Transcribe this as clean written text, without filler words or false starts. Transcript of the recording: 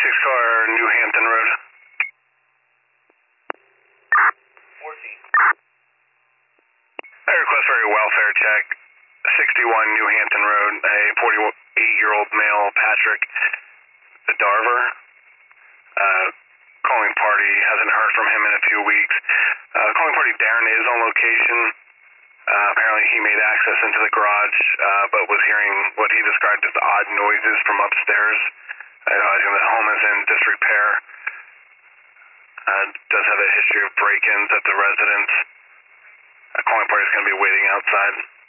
car, New Hampton Road. 14. I request for a welfare check. 61 New Hampton Road, a 48-year-old male, Patrick Darver. Calling party, hasn't heard from him in a few weeks. Calling party, Darren is on location. Apparently he made access into the garage, but was hearing what he described as odd noises from upstairs. Advising the home is in disrepair. Does have a history of break-ins at the residence. Calling party is going to be waiting outside.